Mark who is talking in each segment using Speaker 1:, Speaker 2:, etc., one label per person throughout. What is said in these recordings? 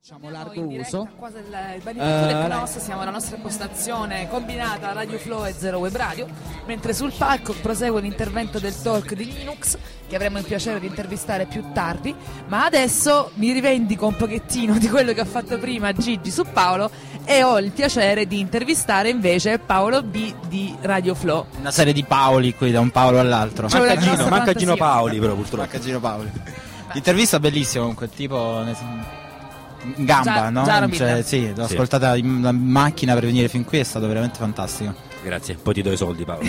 Speaker 1: Diciamo largo uso.
Speaker 2: Qua del Banifatto del Cnos, siamo alla nostra postazione combinata Radio Flow e Zero Web Radio, mentre sul palco prosegue l'intervento del talk di Linux, che avremo il piacere di intervistare più tardi, ma adesso mi rivendico un pochettino di quello che ho fatto prima Gigi su Paolo e ho il piacere di intervistare invece Paolo B di Radio Flow.
Speaker 3: Una serie di Paoli qui, da un Paolo all'altro.
Speaker 4: Manca Gino Paoli, però purtroppo.
Speaker 3: Manca Gino Paoli. L'intervista bellissima comunque, tipo in gamba, no? Cioè, sì, l'ho ascoltata in macchina per venire fin qui, è stato veramente fantastico.
Speaker 4: Grazie, poi ti do i soldi, Paolo.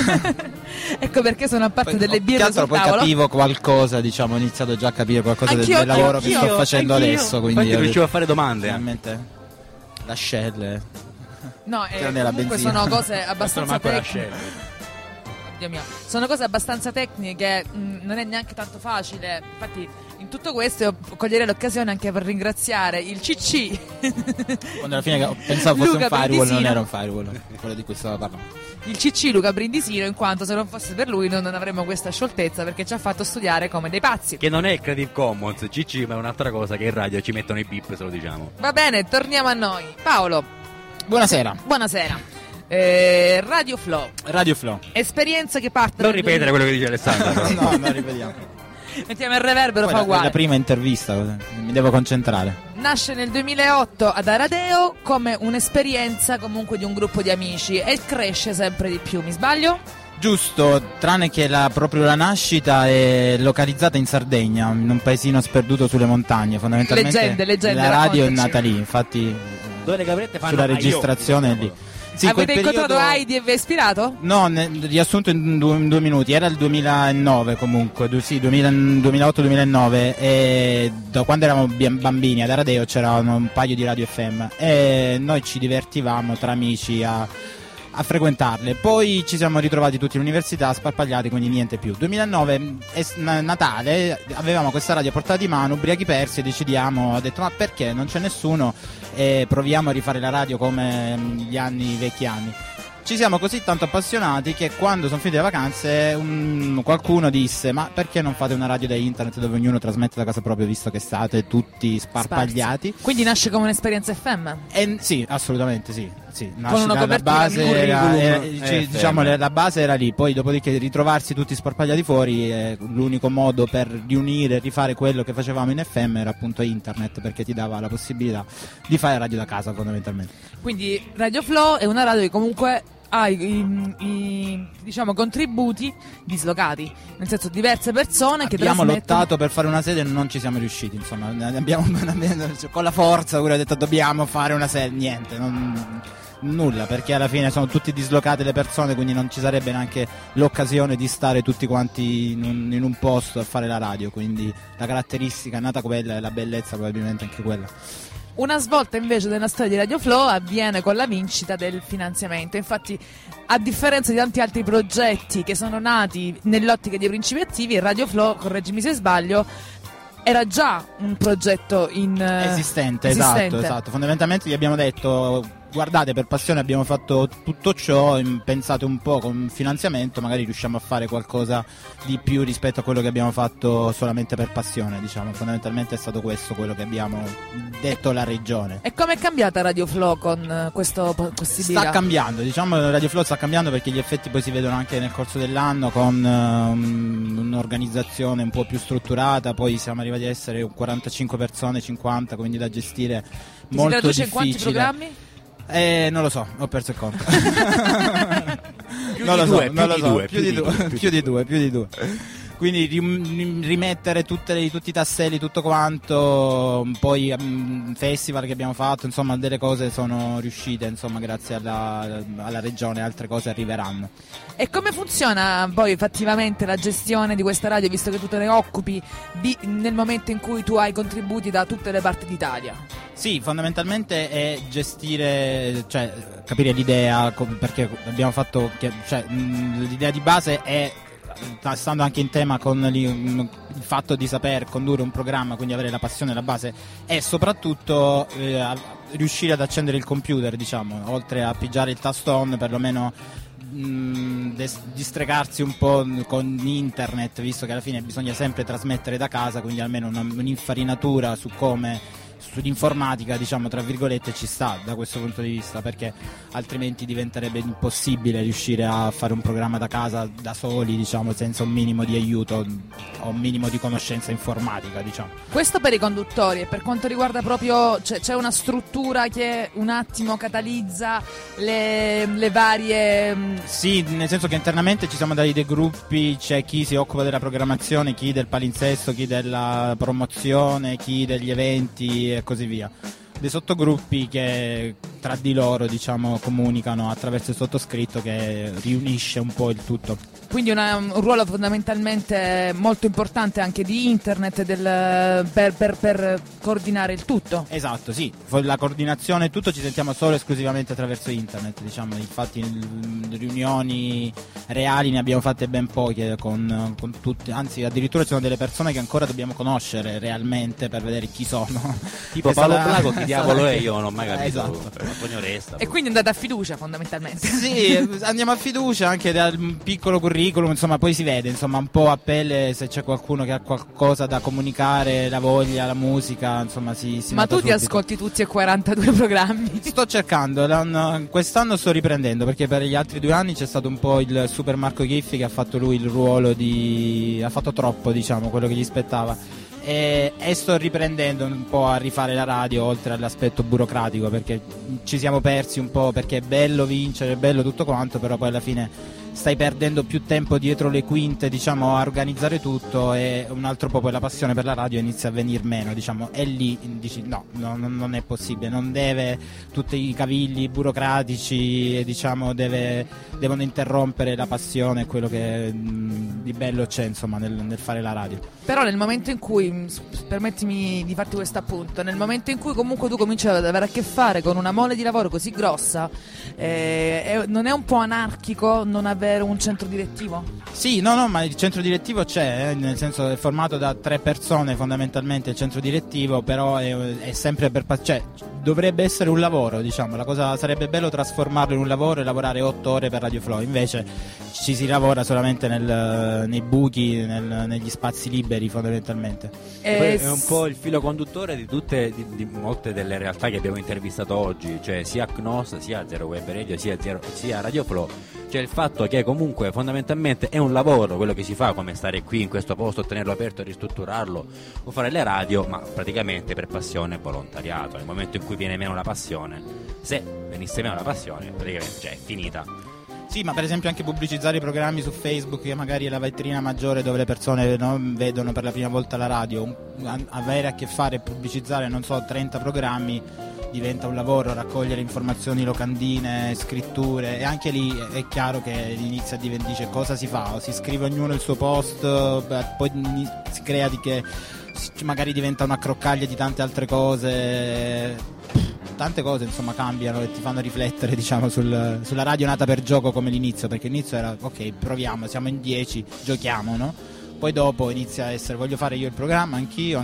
Speaker 2: Ecco perché sono a parte poi, delle birre sul
Speaker 3: poi
Speaker 2: tavolo.
Speaker 3: Capivo qualcosa, diciamo, ho iniziato già a capire qualcosa del lavoro che sto facendo adesso, quindi
Speaker 4: infatti riuscivo a fare domande.
Speaker 3: Finalmente l'ascelle.
Speaker 2: No, comunque sono cose abbastanza tecniche. Dio mio. Sono cose abbastanza tecniche, non è neanche tanto facile. Infatti in tutto questo io coglierei l'occasione anche per ringraziare il CC.
Speaker 3: Quando alla fine pensavo fosse
Speaker 2: Luca
Speaker 3: un firewall,
Speaker 2: Brindisino.
Speaker 3: non era un firewall, quello di cui stavo parlando.
Speaker 2: Il CC Luca Brindisino, in quanto se non fosse per lui non avremmo questa scioltezza, perché ci ha fatto studiare come dei pazzi.
Speaker 4: Che non è Creative Commons, CC, ma è un'altra cosa che in radio ci mettono i bip, se lo diciamo.
Speaker 2: Va bene, torniamo a noi. Paolo.
Speaker 3: Buonasera.
Speaker 2: Buonasera. Radio Flow.
Speaker 3: Radio Flow.
Speaker 2: Esperienza che parte
Speaker 4: Non ripetere quello che dice Alessandro.
Speaker 3: No, non ripetiamo.
Speaker 2: Mettiamo il reverbero, fa uguale.
Speaker 3: La prima intervista, mi devo concentrare.
Speaker 2: Nasce nel 2008 ad Aradeo come un'esperienza comunque di un gruppo di amici e cresce sempre di più, mi sbaglio?
Speaker 3: Giusto, tranne che proprio la nascita è localizzata in Sardegna, in un paesino sperduto sulle montagne, fondamentalmente.
Speaker 2: Leggende,
Speaker 3: la radio è
Speaker 2: raccontaci.
Speaker 3: nata lì, infatti
Speaker 4: dove le cavrette fanno
Speaker 3: sulla registrazione è lì. Sì,
Speaker 2: avete incontrato
Speaker 3: periodo...
Speaker 2: Heidi e vi ha ispirato?
Speaker 3: No, riassunto in due minuti, era il 2009 comunque, 2008-2009 e da quando eravamo bambini ad Aradeo c'erano un paio di radio FM e noi ci divertivamo tra amici a frequentarle. Poi ci siamo ritrovati tutti all'università sparpagliati, quindi niente più. 2009 è Natale, avevamo questa radio a portata di mano, ubriachi persi, e ho detto ma perché non c'è nessuno e proviamo a rifare la radio come i vecchi anni. Ci siamo così tanto appassionati che quando sono finite le vacanze qualcuno disse ma perché non fate una radio da internet dove ognuno trasmette da casa propria, visto che state tutti sparpagliati.
Speaker 2: Quindi nasce come un'esperienza FM?
Speaker 3: Sì, assolutamente sì.
Speaker 2: Con una
Speaker 3: la base
Speaker 4: diciamo
Speaker 3: la base era lì, poi dopodiché ritrovarsi tutti sparpagliati fuori, l'unico modo per riunire e rifare quello che facevamo in FM era appunto internet, perché ti dava la possibilità di fare radio da casa fondamentalmente.
Speaker 2: Quindi Radio Flow è una radio che comunque ha i diciamo contributi dislocati, nel senso diverse persone che
Speaker 3: abbiamo
Speaker 2: trasmettono...
Speaker 3: lottato per fare una sede e non ci siamo riusciti, insomma con la forza pure ho detto dobbiamo fare una sede, niente, nulla, perché alla fine sono tutti dislocate le persone, quindi non ci sarebbe neanche l'occasione di stare tutti quanti in un posto a fare la radio, quindi la caratteristica è nata quella e la bellezza probabilmente anche quella.
Speaker 2: Una svolta invece della storia di Radio Flow avviene con la vincita del finanziamento. Infatti, a differenza di tanti altri progetti che sono nati nell'ottica dei principi attivi, Radio Flow, correggimi se sbaglio, era già un progetto
Speaker 3: esistente. Esatto. Fondamentalmente gli abbiamo detto guardate, per passione abbiamo fatto tutto ciò, pensate un po' con finanziamento magari riusciamo a fare qualcosa di più rispetto a quello che abbiamo fatto solamente per passione, diciamo. Fondamentalmente è stato questo quello che abbiamo detto alla regione.
Speaker 2: E come è cambiata Radio Flow con questa possibilità?
Speaker 3: Sta cambiando, diciamo, Radio Flow sta cambiando perché gli effetti poi si vedono anche nel corso dell'anno, con un'organizzazione un po' più strutturata, poi siamo arrivati a essere 45 persone, 50, quindi da gestire molto difficile.
Speaker 2: In quanti programmi?
Speaker 3: Non lo so, ho perso il conto. Più di due. Quindi rimettere tutti i tasselli, tutto quanto, poi festival che abbiamo fatto, insomma delle cose sono riuscite, insomma grazie alla regione, altre cose arriveranno.
Speaker 2: E come funziona poi effettivamente la gestione di questa radio, visto che tu te ne occupi nel momento in cui tu hai contributi da tutte le parti d'Italia?
Speaker 3: Sì, fondamentalmente è gestire, cioè capire l'idea, perché abbiamo fatto, l'idea di base è, stando anche in tema con il fatto di saper condurre un programma, quindi avere la passione alla base, e soprattutto riuscire ad accendere il computer, diciamo, oltre a pigiare il tasto on, perlomeno distregarsi un po' con internet, visto che alla fine bisogna sempre trasmettere da casa, quindi almeno un'infarinatura su come sull'informatica, diciamo, tra virgolette, ci sta da questo punto di vista, perché altrimenti diventerebbe impossibile riuscire a fare un programma da casa da soli, diciamo, senza un minimo di aiuto o un minimo di conoscenza informatica, diciamo.
Speaker 2: Questo per i conduttori, e per quanto riguarda proprio, c'è una struttura che un attimo catalizza le varie...
Speaker 3: Sì, nel senso che internamente ci siamo dati dei gruppi, c'è chi si occupa della programmazione, chi del palinsesto, chi della promozione, chi degli eventi e così via. Dei sottogruppi che tra di loro, diciamo, comunicano attraverso il sottoscritto, che riunisce un po' il tutto.
Speaker 2: Quindi un ruolo fondamentalmente molto importante anche di internet per coordinare il tutto.
Speaker 3: Esatto, sì, la coordinazione e tutto ci sentiamo solo esclusivamente attraverso internet, diciamo. Infatti riunioni reali ne abbiamo fatte ben poche con tutti, anzi addirittura ci sono delle persone che ancora dobbiamo conoscere realmente per vedere chi sono.
Speaker 4: Tipo Paolo Blago, chi diavolo è? Io non ho mai capito.
Speaker 3: Esatto.
Speaker 4: Antonio Resta.
Speaker 2: E quindi andate a fiducia fondamentalmente.
Speaker 3: Sì, andiamo a fiducia anche dal piccolo curriculum, insomma, poi si vede, insomma, un po' a pelle se c'è qualcuno che ha qualcosa da comunicare, la voglia, la musica, insomma, si
Speaker 2: Ma tu
Speaker 3: subito.
Speaker 2: Ti ascolti tutti e 42 programmi?
Speaker 3: Sto cercando, quest'anno sto riprendendo, perché per gli altri 2 anni c'è stato un po' il Super Marco Chiffi, che ha fatto lui il ruolo ha fatto troppo, diciamo, quello che gli spettava. E sto riprendendo un po' a rifare la radio, oltre all'aspetto burocratico, perché ci siamo persi un po', perché è bello vincere, è bello tutto quanto, però poi alla fine stai perdendo più tempo dietro le quinte, diciamo, a organizzare tutto, e un altro po' poi la passione per la radio inizia a venir meno, diciamo, e lì dici no, non è possibile, non deve tutti i cavilli burocratici, diciamo, devono interrompere la passione e quello che di bello c'è, insomma, nel fare la radio.
Speaker 2: Però nel momento in cui, permettimi di farti questo appunto, nel momento in cui comunque tu cominci ad avere a che fare con una mole di lavoro così grossa, non è un po' anarchico non avere un centro direttivo?
Speaker 3: Sì, no, ma il centro direttivo c'è, nel senso è formato da 3 persone fondamentalmente il centro direttivo, però è sempre cioè dovrebbe essere un lavoro, diciamo, la cosa sarebbe bello trasformarlo in un lavoro e lavorare 8 ore per Radio Flow, invece ci si lavora solamente nei buchi, negli spazi liberi fondamentalmente.
Speaker 4: È un po' il filo conduttore di molte delle realtà che abbiamo intervistato oggi, cioè sia Knos, sia Zero Web Radio, sia Radio Flow, cioè il fatto che comunque fondamentalmente è un lavoro quello che si fa, come stare qui in questo posto, tenerlo aperto, ristrutturarlo o fare le radio, ma praticamente per passione e volontariato. Nel momento in cui viene meno la passione, se venisse meno la passione, praticamente cioè, è finita.
Speaker 3: Sì, ma per esempio anche pubblicizzare i programmi su Facebook, che magari è la vetrina maggiore dove le persone vedono per la prima volta la radio, avere a che fare e pubblicizzare, non so, 30 programmi diventa un lavoro, raccogliere informazioni, locandine, scritture, e anche lì è chiaro che inizia a dice cosa si fa, o si scrive ognuno il suo post, poi si crea di che magari diventa una accroccaglia di tante altre cose. Tante cose insomma cambiano e ti fanno riflettere, diciamo, sulla radio nata per gioco come l'inizio, perché l'inizio era ok, proviamo, siamo in 10, giochiamo, no? Poi dopo inizia a essere voglio fare io il programma, anch'io,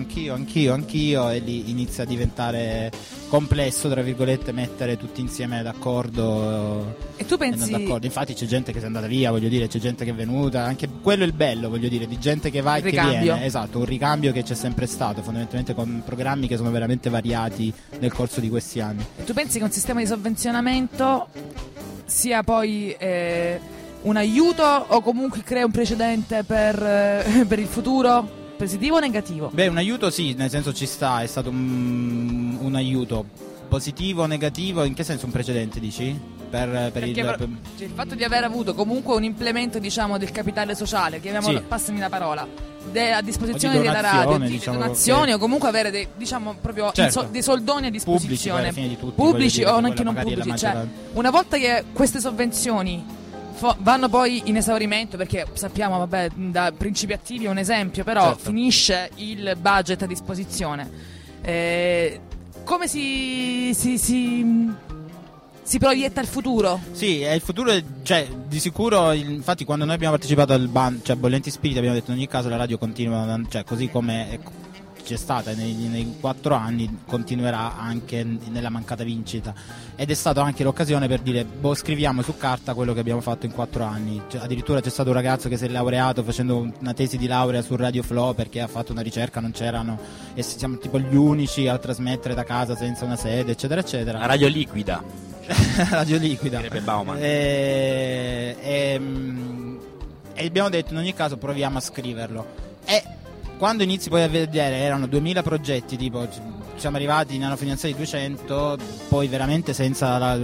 Speaker 3: e lì inizia a diventare complesso, tra virgolette, mettere tutti insieme d'accordo.
Speaker 2: E tu pensi?
Speaker 3: E non d'accordo. Infatti c'è gente che si è andata via, voglio dire, c'è gente che è venuta, anche quello è il bello, voglio dire, di gente che va e che viene. Esatto, un ricambio che c'è sempre stato, fondamentalmente con programmi che sono veramente variati nel corso di questi anni.
Speaker 2: E tu pensi che un sistema di sovvenzionamento sia poi un aiuto, o comunque crea un precedente per il futuro? Positivo o negativo?
Speaker 3: Beh, un aiuto sì, nel senso ci sta, è stato un aiuto. Positivo o negativo? In che senso un precedente, dici?
Speaker 2: Il fatto di aver avuto comunque un implemento, diciamo, del capitale sociale, chiamiamolo, sì, passami la parola, a disposizione della radio, diciamo, donazioni, o comunque avere dei, diciamo, proprio
Speaker 3: certo,
Speaker 2: dei soldoni a disposizione,
Speaker 3: pubblici
Speaker 2: o anche non pubblici, cioè, una volta che queste sovvenzioni vanno poi in esaurimento, perché sappiamo, vabbè, da principi attivi è un esempio, però certo, finisce il budget a disposizione, come si proietta il futuro?
Speaker 3: Sì, il futuro, cioè, di sicuro, infatti quando noi abbiamo partecipato al Bollenti Spiriti abbiamo detto in ogni caso la radio continua, cioè, così come c'è stata nei 4 anni, continuerà anche nella mancata vincita, ed è stata anche l'occasione per dire scriviamo su carta quello che abbiamo fatto in 4 anni. Addirittura c'è stato un ragazzo che si è laureato facendo una tesi di laurea su Radio Flow perché ha fatto una ricerca, non c'erano, e siamo tipo gli unici a trasmettere da casa senza una sede, eccetera eccetera.
Speaker 4: La radio liquida.
Speaker 3: Radio liquida.
Speaker 4: Direbbe Bauman.
Speaker 3: E abbiamo detto in ogni caso proviamo a scriverlo, e quando inizi poi a vedere erano 2000 progetti, tipo siamo arrivati, ne hanno finanziati 200, poi veramente senza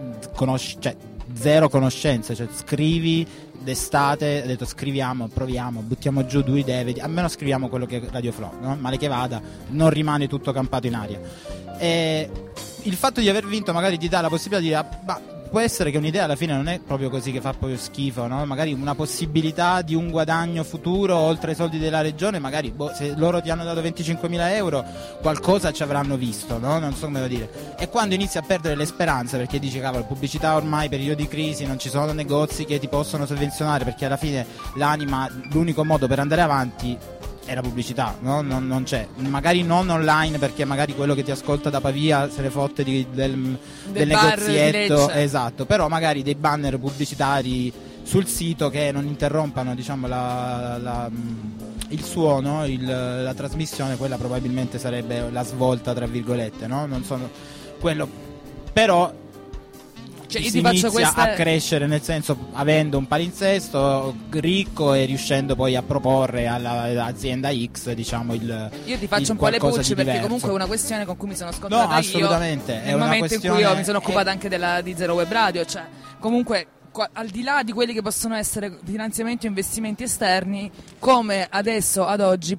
Speaker 3: zero conoscenze, cioè scrivi d'estate, ho detto scriviamo, proviamo, buttiamo giù 2 idee, almeno scriviamo quello che è Radio Flow, no? Male che vada, non rimane tutto campato in aria. E il fatto di aver vinto magari ti dà la possibilità di dire può essere che un'idea alla fine non è proprio così che fa proprio schifo, no? Magari una possibilità di un guadagno futuro oltre ai soldi della regione, magari se loro ti hanno dato 25.000 euro qualcosa ci avranno visto, no? Non so come devo dire. E quando inizi a perdere le speranze perché dici cavolo, pubblicità ormai, periodo di crisi, non ci sono negozi che ti possono sovvenzionare, perché alla fine l'unico modo per andare avanti è la pubblicità, no? Non c'è, magari non online, perché magari quello che ti ascolta da Pavia se ne fotte del negozietto, esatto, però magari dei banner pubblicitari sul sito che non interrompano, diciamo, il suono, la trasmissione, quella probabilmente sarebbe la svolta tra virgolette, no? Non sono quello, però si inizia a crescere, nel senso avendo un palinsesto ricco e riuscendo poi a proporre all'azienda X, diciamo,
Speaker 2: io ti faccio un po' le pulci perché comunque è una questione con cui mi sono scontrata.
Speaker 3: No, assolutamente,
Speaker 2: nel momento in cui io mi sono occupata anche di Zero Web Radio, cioè comunque al di là di quelli che possono essere finanziamenti o investimenti esterni, come adesso ad oggi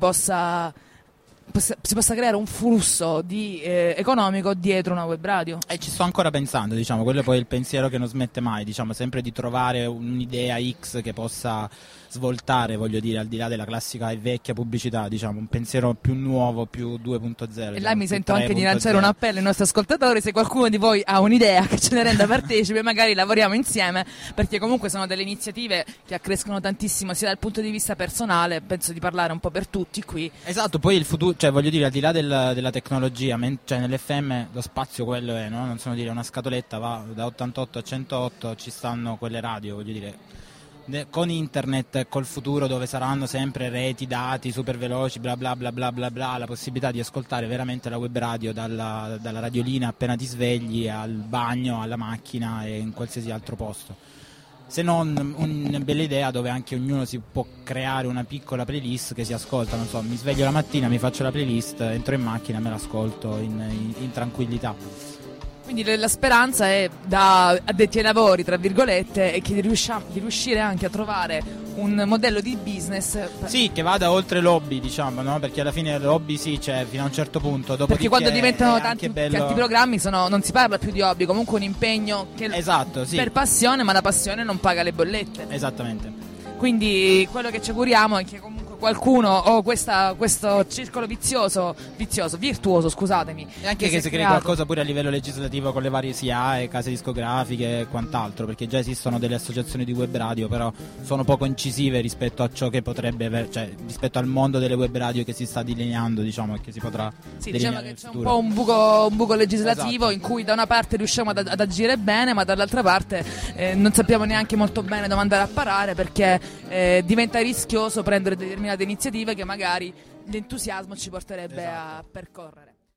Speaker 2: si possa creare un flusso economico dietro una web radio.
Speaker 3: E ci sto ancora pensando, diciamo, quello è poi il pensiero che non smette mai, diciamo, sempre di trovare un'idea X che possa svoltare, voglio dire, al di là della classica e vecchia pubblicità, diciamo, un pensiero più nuovo, più 2.0.
Speaker 2: E là mi sento anche di lanciare un appello ai nostri ascoltatori: se qualcuno di voi ha un'idea che ce ne renda partecipe, magari lavoriamo insieme, perché comunque sono delle iniziative che accrescono tantissimo sia dal punto di vista personale, penso di parlare un po' per tutti qui.
Speaker 3: Esatto, poi il futuro, cioè voglio dire, al di là della tecnologia, cioè nell'FM lo spazio quello è, no? Non so dire, una scatoletta va da 88 a 108, ci stanno quelle radio, voglio dire, con internet, col futuro dove saranno sempre reti, dati super veloci, bla bla bla bla bla bla, la possibilità di ascoltare veramente la web radio dalla radiolina appena ti svegli, al bagno, alla macchina e in qualsiasi altro posto. Se non una bella idea dove anche ognuno si può creare una piccola playlist che si ascolta, non so, mi sveglio la mattina, mi faccio la playlist, entro in macchina e me l'ascolto in tranquillità.
Speaker 2: Quindi la speranza è, da addetti ai lavori, tra virgolette, è che di riuscire anche a trovare un modello di business.
Speaker 3: Sì, che vada oltre l'hobby, diciamo, no? Perché alla fine l'hobby sì c'è fino a un certo punto.
Speaker 2: Perché quando diventano tanti programmi non si parla più di hobby, comunque un impegno che
Speaker 3: esatto, sì,
Speaker 2: per passione, ma la passione non paga le bollette.
Speaker 3: Esattamente.
Speaker 2: Quindi quello che ci auguriamo è che comunque qualcuno o questo circolo virtuoso, scusatemi,
Speaker 3: e anche che si crei qualcosa pure a livello legislativo con le varie SIAE, case discografiche e quant'altro, perché già esistono delle associazioni di web radio, però sono poco incisive rispetto a ciò che potrebbe cioè rispetto al mondo delle web radio che si sta delineando, diciamo, e che si potrà
Speaker 2: diciamo che c'è un po' un buco legislativo, esatto, in cui da una parte riusciamo ad agire bene, ma dall'altra parte non sappiamo neanche molto bene dove andare a parare, perché diventa rischioso prendere determinate iniziative che magari l'entusiasmo ci porterebbe, esatto, a percorrere.